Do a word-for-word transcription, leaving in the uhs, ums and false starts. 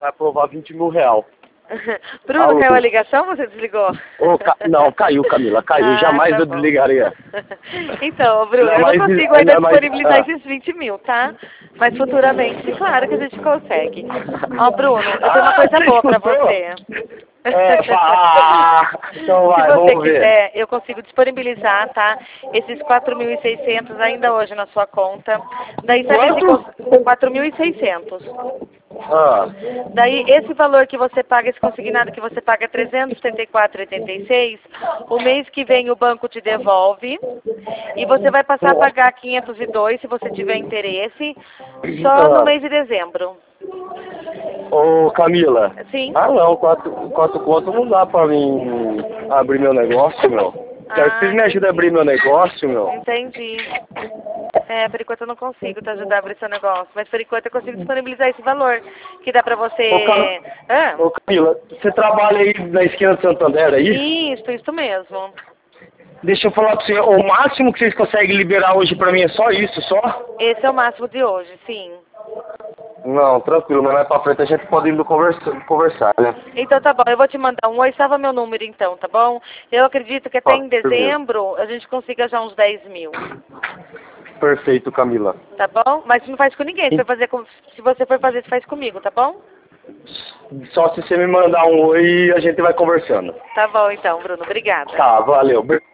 vai aprovar vinte mil real. Bruno, Alô? caiu a ligação ou você desligou? Ô, ca... Não, caiu, Camila, caiu. Ah, Jamais tá eu bom. desligaria. Então, Bruno, Não, eu não mas- consigo ainda não, mas- disponibilizar ah. esses vinte mil, tá? Mas futuramente, claro que a gente consegue. Ó, Bruno, eu tenho uma Ah, coisa você boa pra escutou? você. É, ah, então Se vai, você vamos ver. quiser, eu consigo disponibilizar, tá? Esses quatro mil e seiscentos ainda hoje na sua conta. Daí, sabe esse Quanto? quatro mil e seiscentos. Ah, Daí, esse valor que você paga, esse consignado que você paga é trezentos e setenta e quatro reais e oitenta e seis, o mês que vem o banco te devolve e você vai passar a pagar quinhentos e dois se você tiver interesse, só no ah. mês de dezembro. Ô, Camila. Sim? Ah, não, quatro, quatro conto não dá pra mim abrir meu negócio, meu. Quero que vocês Ah, me ajudem a abrir meu negócio, meu. entendi. É, por enquanto eu não consigo te ajudar a abrir seu negócio, mas por enquanto eu consigo disponibilizar esse valor que dá pra Ô, você... Cam... Ah, Ô, Camila, você trabalha aí na esquina de Santander, é isso? isso, isso mesmo. Deixa eu falar pra você, o máximo que vocês conseguem liberar hoje pra mim é só isso, só? Esse é o máximo de hoje, sim. Não, tranquilo, mas mais pra frente a gente pode ir conversa, conversar, né? Então tá bom, eu vou te mandar um oi, salva meu número então, tá bom? Eu acredito que até Ó, em firmeza. dezembro a gente consiga já uns dez mil, Perfeito, Camila. tá bom? Mas não faz com ninguém, se, for fazer com, se você for fazer, você faz comigo, tá bom? Só se você me mandar um oi, a gente vai conversando. Tá bom então, Bruno, obrigada. Tá, valeu.